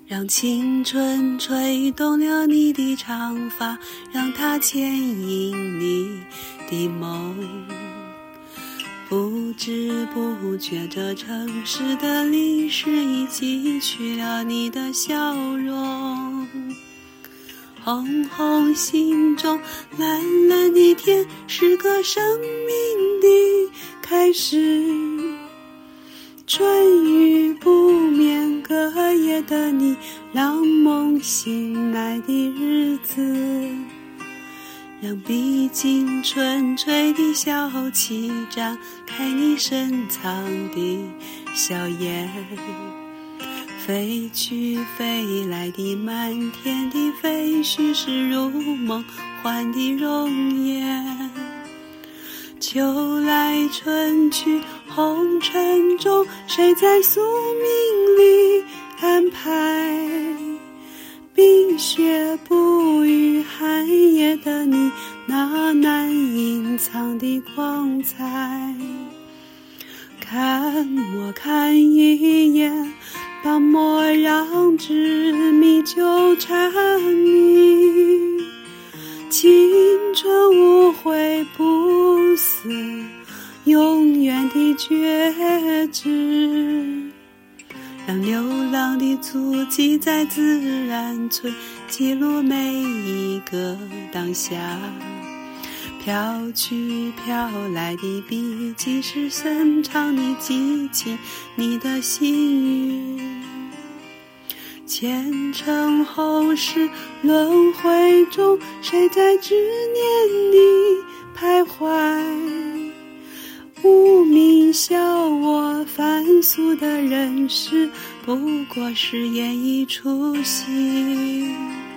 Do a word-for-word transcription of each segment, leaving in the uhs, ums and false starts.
让青春吹动了你的长发，让它牵引你的梦。不知不觉，这城市的历史已记取了你的笑容。红红心中，蓝蓝的天，是个生命的开始。春雨不眠，隔夜的你，让梦醒来的日子，让毕竟纯粹的小气展开你深藏的笑颜。飞去飞来的满天的飞絮，是如梦幻的容颜。秋来春去，红尘中，谁在宿命里安排？冰雪不语，寒夜的你，那难隐藏的光彩。看我看一眼，把莫让执迷纠缠你。青春无悔不死，永远的觉知。让流浪的足迹在自然村记录每一个当下。飘去飘来的笔记，是深藏的激情，你的心语。前尘后世轮回中，谁在执念里徘徊？无名笑我凡俗的人世，不过是演一出戏。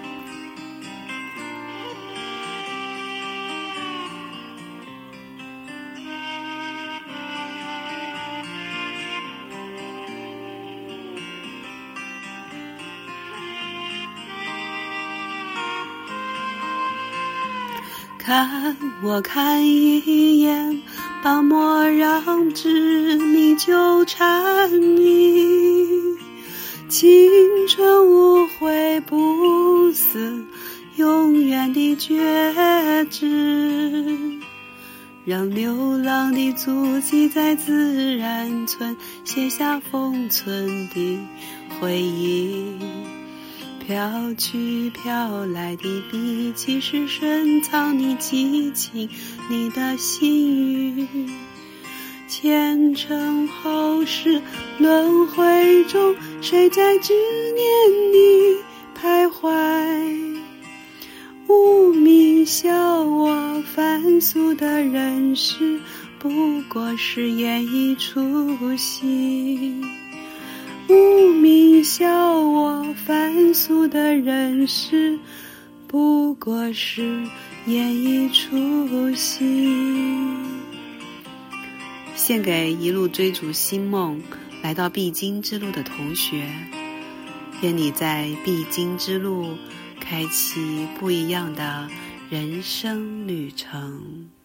看我看一眼，把莫让执迷纠缠你。青春无悔不死，永远的觉知。让流浪的足迹在自然村写下封存的回忆。飘去飘来的笔记，是深藏的激情，你的心语。前尘后世轮回中，谁在执念里徘徊？无名笑我凡俗的人世，不过是演一出戏。无名笑我凡俗的人世，不过是演一出戏。献给一路追逐星梦来到必经之路的同学，愿你在必经之路开启不一样的人生旅程。